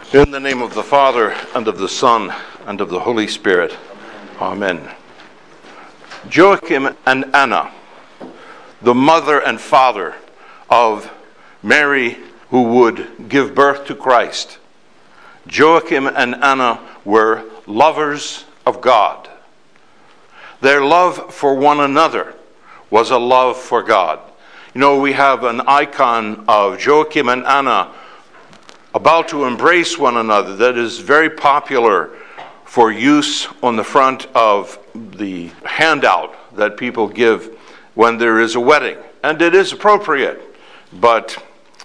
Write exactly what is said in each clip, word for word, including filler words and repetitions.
In the name of the Father, and of the Son, and of the Holy Spirit. Amen. Joachim and Anna, the mother and father of Mary, who would give birth to Christ. Joachim and Anna were lovers of God. Their love for one another was a love for God. You know, we have an icon of Joachim and Anna about to embrace one another that is very popular for use on the front of the handout that people give when there is a wedding. And it is appropriate, but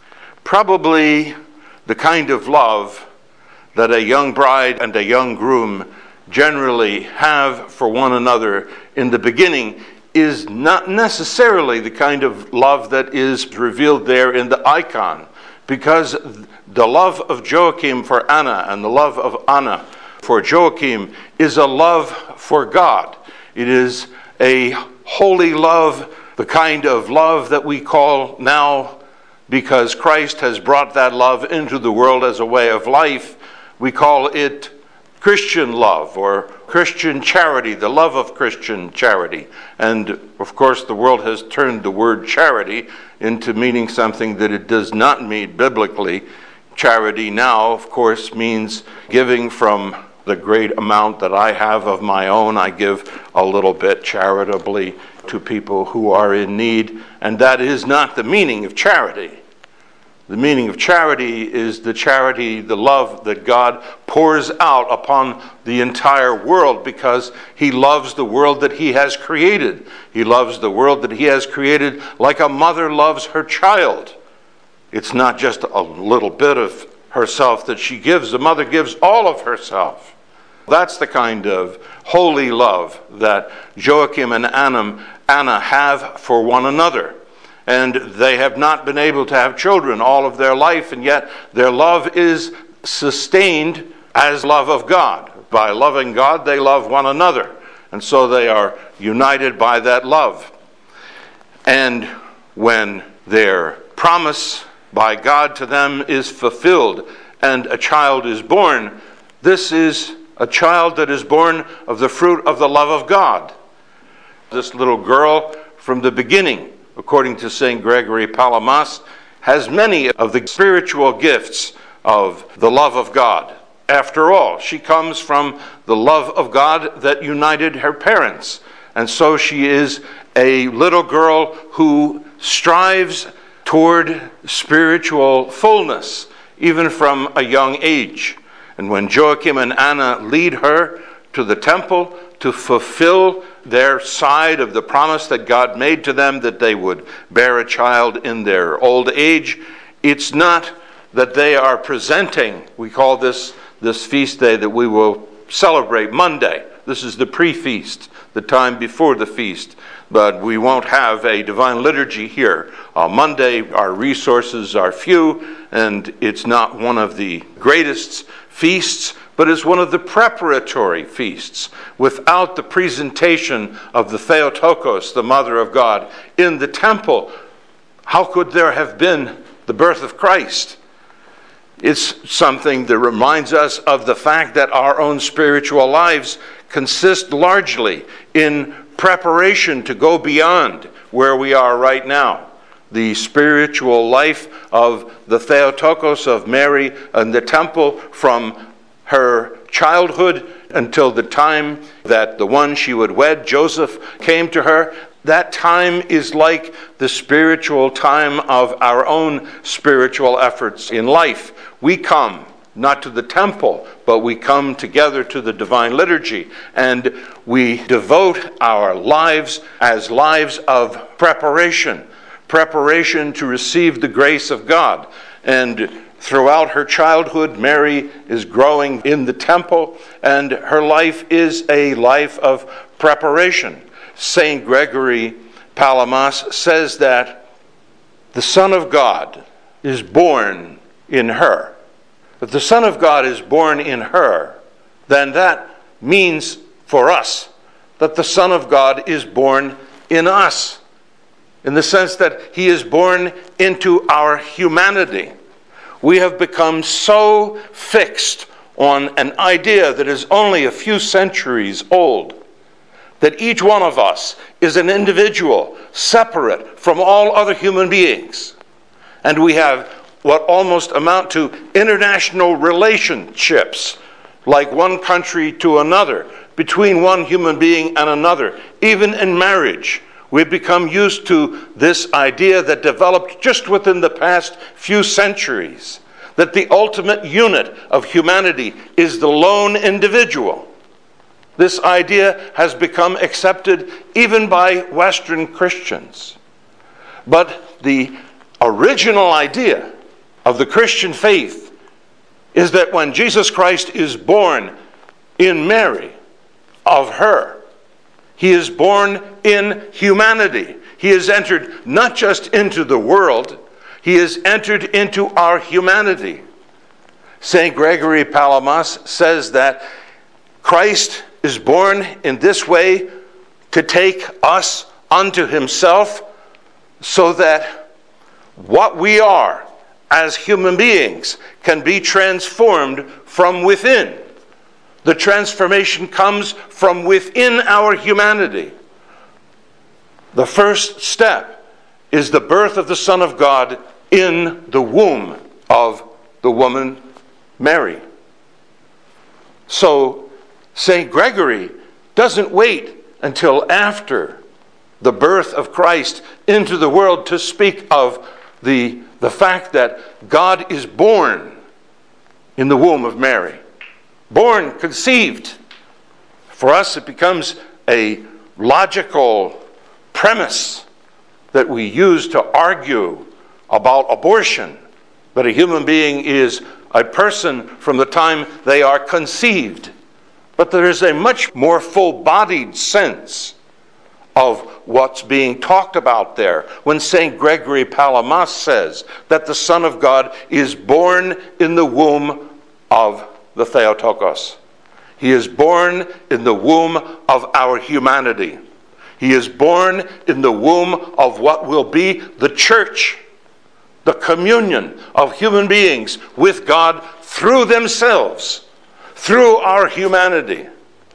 probably the kind of love that a young bride and a young groom generally have for one another in the beginning is not necessarily the kind of love that is revealed there in the icon, because the love of Joachim for Anna and the love of Anna for Joachim is a love for God. It is a holy love, the kind of love that we call now, because Christ has brought that love into the world as a way of life, we call it Christian love or Christian charity, the love of Christian charity. And of course the world has turned the word charity into meaning something that it does not mean biblically. Charity now, of course, means giving from the great amount that I have of my own. I give a little bit charitably to people who are in need, and that is not the meaning of charity. The meaning of charity is the charity, the love that God pours out upon the entire world because He loves the world that He has created. He loves the world that He has created like a mother loves her child. It's not just a little bit of herself that she gives. The mother gives all of herself. That's the kind of holy love that Joachim and Anna, Anna have for one another. And they have not been able to have children all of their life, and yet their love is sustained as love of God. By loving God, they love one another. And so they are united by that love. And when their promise by God to them is fulfilled and a child is born, this is a child that is born of the fruit of the love of God. This little girl from the beginning, according to Saint Gregory Palamas, has many of the spiritual gifts of the love of God. After all, she comes from the love of God that united her parents. And so she is a little girl who strives toward spiritual fullness, even from a young age. And when Joachim and Anna lead her to the temple to fulfill their side of the promise that God made to them that they would bear a child in their old age, it's not that they are presenting, we call this this feast day that we will celebrate Monday. This is the pre-feast, the time before the feast. But we won't have a divine liturgy here. Uh, Monday, our resources are few, and it's not one of the greatest feasts, but it's one of the preparatory feasts. Without the presentation of the Theotokos, the Mother of God, in the temple, how could there have been the birth of Christ? It's something that reminds us of the fact that our own spiritual lives consist largely in preparation to go beyond where we are right now. The spiritual life of the Theotokos of Mary and the temple from her childhood until the time that the one she would wed, Joseph, came to her. That time is like the spiritual time of our own spiritual efforts in life. We come not to the temple, but we come together to the divine liturgy, and we devote our lives as lives of preparation, preparation to receive the grace of God. And throughout her childhood, Mary is growing in the temple, and her life is a life of preparation. Saint Gregory Palamas says that the Son of God is born in her. If the Son of God is born in her, then that means for us that the Son of God is born in us, in the sense that He is born into our humanity. we have become so fixed on an idea that is only a few centuries old, that each one of us is an individual, separate from all other human beings. And we have what almost amount to international relationships, like one country to another, between one human being and another. Even in marriage, we've become used to this idea that developed just within the past few centuries, that the ultimate unit of humanity is the lone individual. This idea has become accepted even by Western Christians. But the original idea of the Christian faith is that when Jesus Christ is born in Mary, of her, he is born in humanity. He has entered not just into the world, he has entered into our humanity. Saint Gregory Palamas says that Christ is born in this way to take us unto himself, so that what we are as human beings can be transformed from within. The transformation comes from within our humanity. The first step is the birth of the Son of God in the womb of the woman Mary. So Saint Gregory doesn't wait until after the birth of Christ into the world to speak of the, the fact that God is born in the womb of Mary. Born, conceived. For us, it becomes a logical premise that we use to argue about abortion, that a human being is a person from the time they are conceived. But there is a much more full-bodied sense of what's being talked about there when Saint Gregory Palamas says that the Son of God is born in the womb of the Theotokos. He is born in the womb of our humanity. He is born in the womb of what will be the church, the communion of human beings with God through themselves, through our humanity.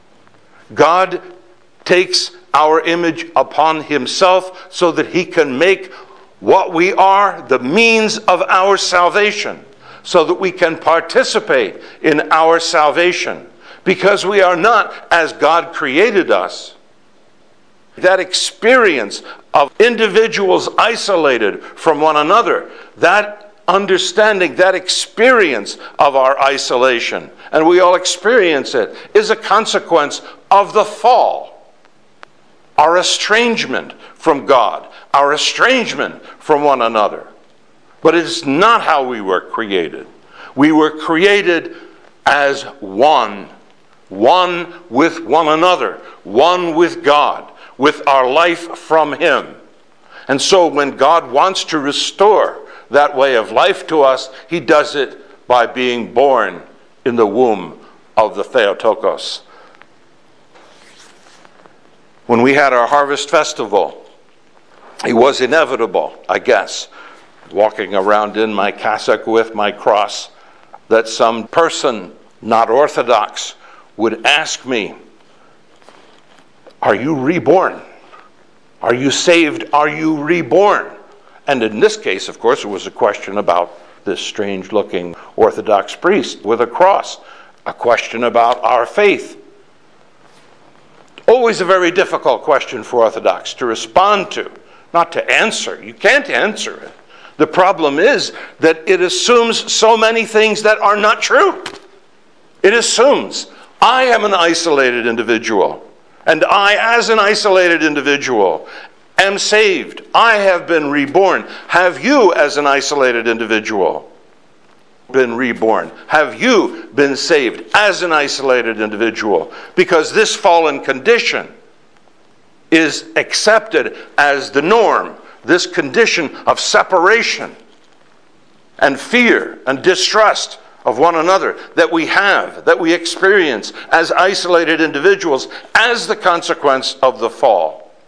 God takes our image upon himself so that he can make what we are the means of our salvation, so that we can participate in our salvation, because we are not as God created us. That experience of individuals isolated from one another, that understanding, that experience of our isolation, and we all experience it, is a consequence of the fall. Our estrangement from God, our estrangement from one another. But it is not how we were created. We were created as one, one with one another, one with God, with our life from him. And so when God wants to restore that way of life to us, he does it by being born in the womb of the Theotokos. When we had our harvest festival, it was inevitable, I guess, walking around in my cassock with my cross, that some person not Orthodox would ask me, "Are you reborn? Are you saved? Are you reborn?" And in this case, of course, it was a question about this strange-looking Orthodox priest with a cross, a question about our faith. Always a very difficult question for Orthodox to respond to, not to answer. You can't answer it. The problem is that it assumes so many things that are not true. It assumes I am an isolated individual, and I, as an isolated individual, am saved. I have been reborn. Have you, as an isolated individual, been reborn? Have you been saved as an isolated individual? Because this fallen condition is accepted as the norm. This condition of separation and fear and distrust of one another that we have, that we experience as isolated individuals as the consequence of the fall,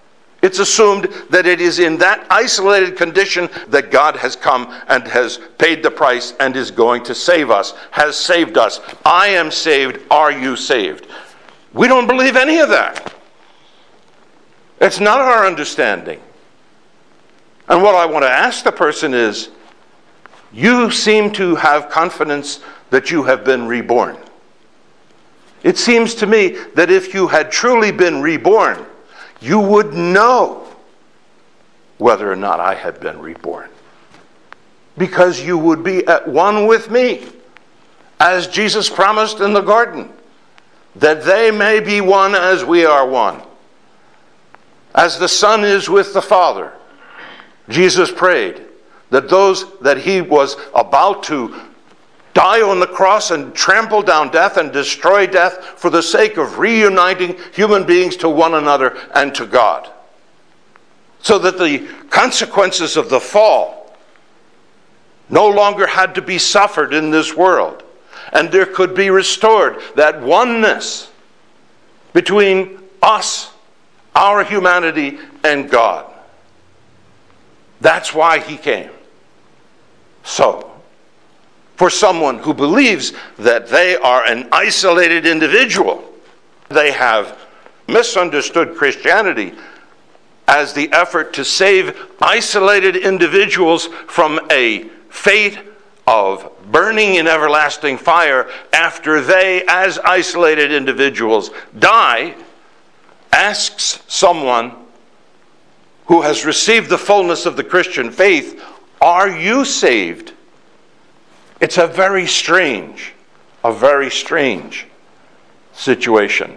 It's assumed that it is in that isolated condition that God has come and has paid the price and is going to save us, has saved us. I am saved. Are you saved? We don't believe any of that. It's not our understanding. And what I want to ask the person is, you seem to have confidence that you have been reborn. It seems to me that if you had truly been reborn, you would know whether or not I had been reborn. Because you would be at one with me, as Jesus promised in the garden, that they may be one as we are one. As the Son is with the Father, Jesus prayed that those that he was about to die on the cross and trample down death and destroy death for the sake of reuniting human beings to one another and to God. So that the consequences of the fall no longer had to be suffered in this world. And there could be restored that oneness between us, our humanity, and God. That's why he came. So, for someone who believes that they are an isolated individual, they have misunderstood Christianity as the effort to save isolated individuals from a fate of burning in everlasting fire after they, as isolated individuals, die, asks someone who has received the fullness of the Christian faith, are you saved? It's a very strange, a very strange situation.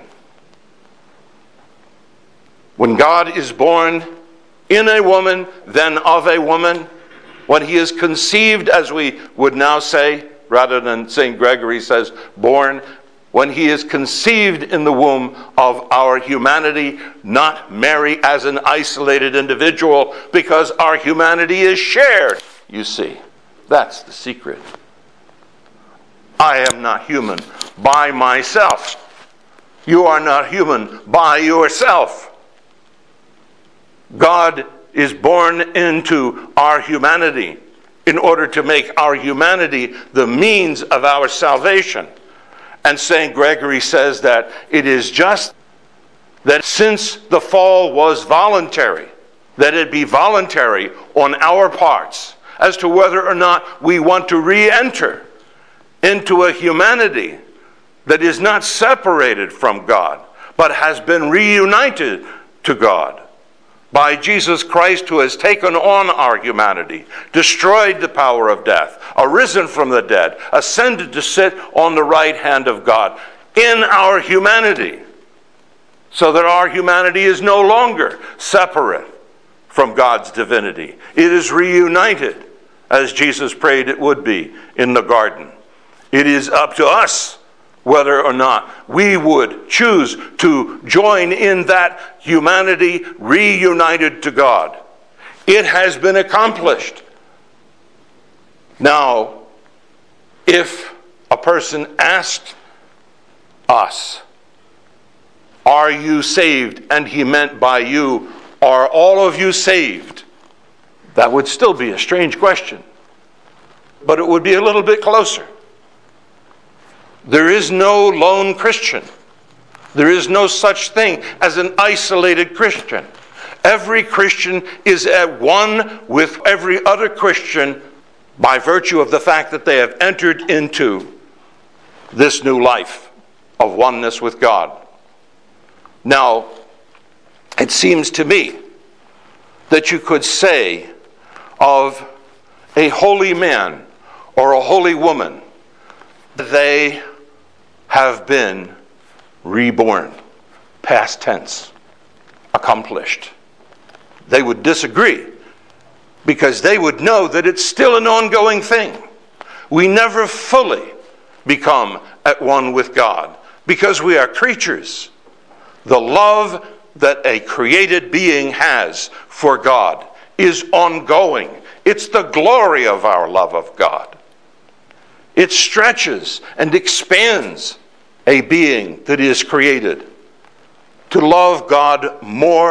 When God is born in a woman, then of a woman, when he is conceived, as we would now say, rather than Saint Gregory says, born, when he is conceived in the womb of our humanity, not Mary as an isolated individual, because our humanity is shared. You see, that's the secret. I am not human by myself. You are not human by yourself. God is born into our humanity in order to make our humanity the means of our salvation. And Saint Gregory says that it is just that since the fall was voluntary, that it be voluntary on our parts as to whether or not we want to re-enter into a humanity that is not separated from God, but has been reunited to God by Jesus Christ, who has taken on our humanity, destroyed the power of death, arisen from the dead, ascended to sit on the right hand of God in our humanity, so that our humanity is no longer separate from God's divinity. It is reunited, as Jesus prayed it would be in the garden. It is up to us whether or not we would choose to join in that humanity reunited to God. It has been accomplished. Now, if a person asked us, are you saved? And he meant by you, are all of you saved? That would still be a strange question, but it would be a little bit closer. There is no lone Christian. There is no such thing as an isolated Christian. Every Christian is at one with every other Christian by virtue of the fact that they have entered into this new life of oneness with God. Now, it seems to me that you could say of a holy man or a holy woman, they have been reborn, past tense, accomplished. They would disagree because they would know that it's still an ongoing thing. We never fully become at one with God because we are creatures. The love that a created being has for God is ongoing. It's the glory of our love of God. It stretches and expands a being that is created to love God more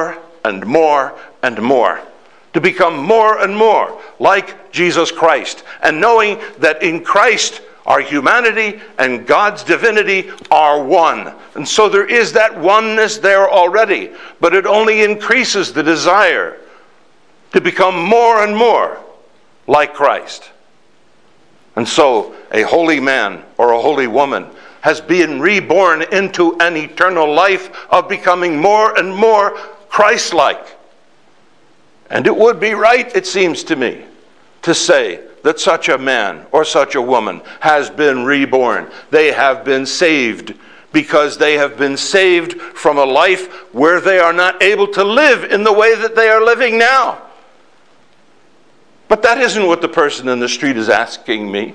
and more and more. To become more and more like Jesus Christ. And knowing that in Christ our humanity and God's divinity are one. And so there is that oneness there already. But it only increases the desire to become more and more like Christ. And so a holy man or a holy woman has been reborn into an eternal life of becoming more and more Christ-like. And it would be right, it seems to me, to say that such a man or such a woman has been reborn. They have been saved because they have been saved from a life where they are not able to live in the way that they are living now. But that isn't what the person in the street is asking me.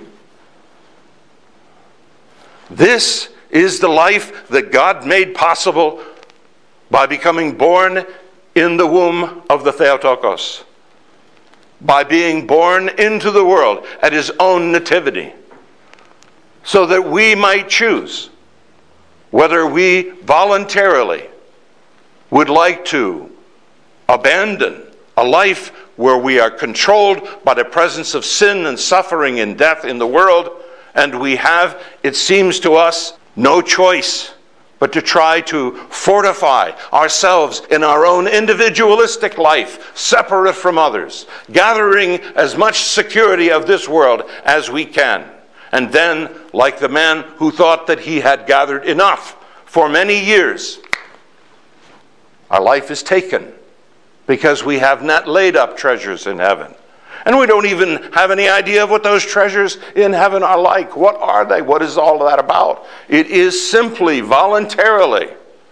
This is the life that God made possible by becoming born in the womb of the Theotokos, by being born into the world at his own nativity, so that we might choose whether we voluntarily would like to abandon a life where we are controlled by the presence of sin and suffering and death in the world, and we have, it seems to us, no choice but to try to fortify ourselves in our own individualistic life, separate from others, gathering as much security of this world as we can. And then, like the man who thought that he had gathered enough for many years, our life is taken because we have not laid up treasures in heaven. And we don't even have any idea of what those treasures in heaven are like. What are they? What is all that about? It is simply, voluntarily,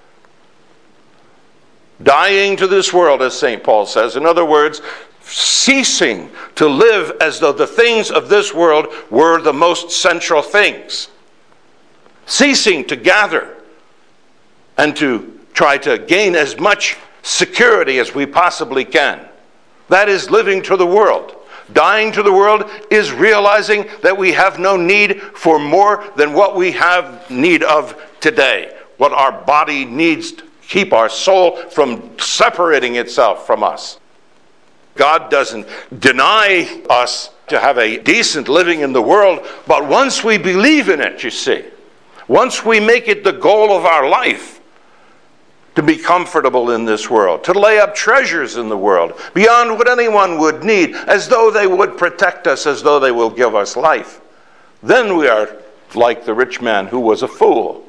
dying to this world, as Saint Paul says. In other words, ceasing to live as though the things of this world were the most central things. Ceasing to gather and to try to gain as much security as we possibly can. That is living to the world. Dying to the world is realizing that we have no need for more than what we have need of today. What our body needs to keep our soul from separating itself from us. God doesn't deny us to have a decent living in the world, but once we believe in it, you see, once we make it the goal of our life, to be comfortable in this world, to lay up treasures in the world, beyond what anyone would need, as though they would protect us, as though they will give us life. Then we are like the rich man who was a fool.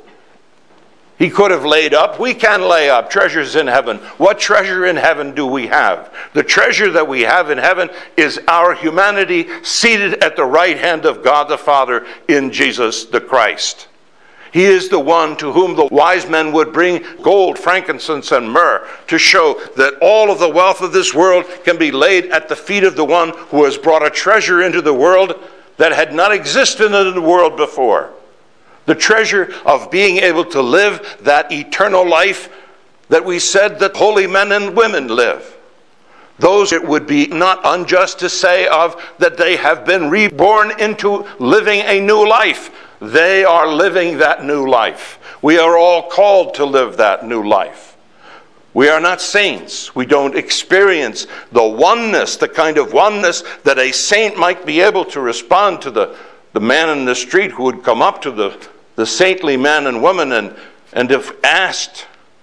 He could have laid up, we can lay up treasures in heaven. What treasure in heaven do we have? The treasure that we have in heaven is our humanity seated at the right hand of God the Father in Jesus the Christ. He is the one to whom the wise men would bring gold, frankincense, and myrrh to show that all of the wealth of this world can be laid at the feet of the one who has brought a treasure into the world that had not existed in the world before. The treasure of being able to live that eternal life that we said that holy men and women live. Those it would be not unjust to say of that they have been reborn into living a new life. They are living that new life. We are all called to live that new life. We are not saints. We don't experience the oneness, the kind of oneness that a saint might be able to respond to the, the man in the street who would come up to the, the saintly man and woman and, and if asked,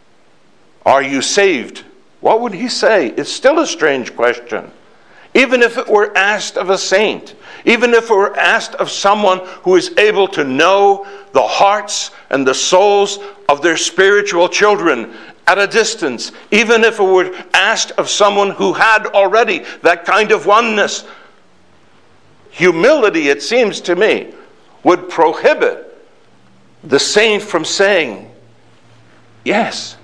"Are you saved?" What would he say? It's still a strange question. Even if it were asked of a saint, even if it were asked of someone who is able to know the hearts and the souls of their spiritual children at a distance, even if it were asked of someone who had already that kind of oneness, humility, it seems to me, would prohibit the saint from saying, "Yes,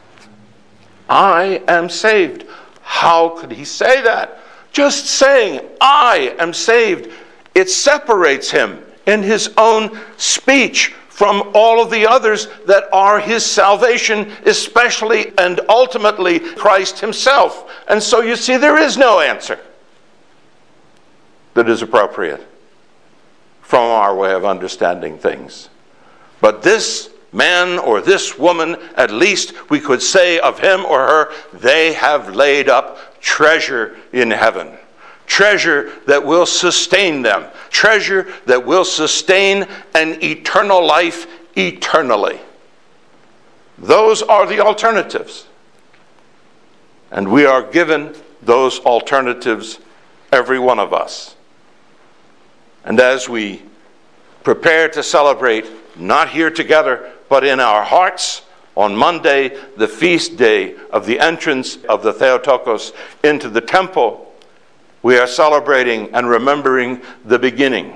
I am saved." How could he say that? Just saying, "I am saved," it separates him in his own speech from all of the others that are his salvation, especially and ultimately Christ himself. And so you see, there is no answer that is appropriate from our way of understanding things. But this man or this woman, at least we could say of him or her, they have laid up treasure in heaven. Treasure that will sustain them. Treasure that will sustain an eternal life eternally. Those are the alternatives. And we are given those alternatives, every one of us. And as we prepare to celebrate, not here together, but in our hearts, on Monday, the feast day of the entrance of the Theotokos into the temple, we are celebrating and remembering the beginning.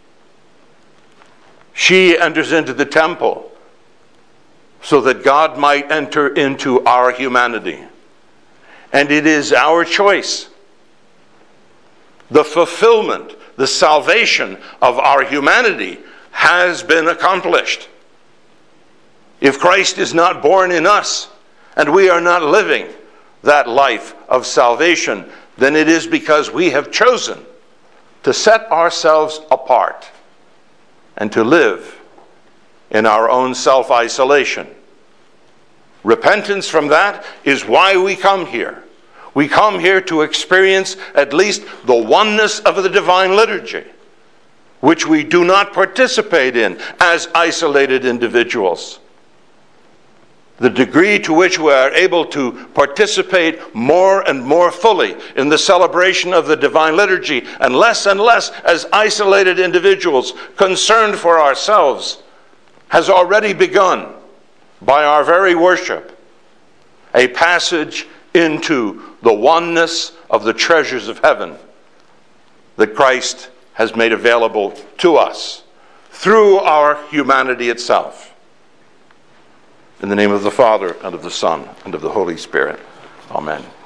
She enters into the temple so that God might enter into our humanity. And it is our choice. The fulfillment, the salvation of our humanity has been accomplished. If Christ is not born in us, and we are not living that life of salvation, then it is because we have chosen to set ourselves apart and to live in our own self-isolation. Repentance from that is why we come here. We come here to experience at least the oneness of the divine liturgy, which we do not participate in as isolated individuals. The degree to which we are able to participate more and more fully in the celebration of the divine liturgy, and less and less as isolated individuals concerned for ourselves, has already begun by our very worship, a passage into the oneness of the treasures of heaven that Christ has made available to us through our humanity itself. In the name of the Father, and of the Son, and of the Holy Spirit. Amen.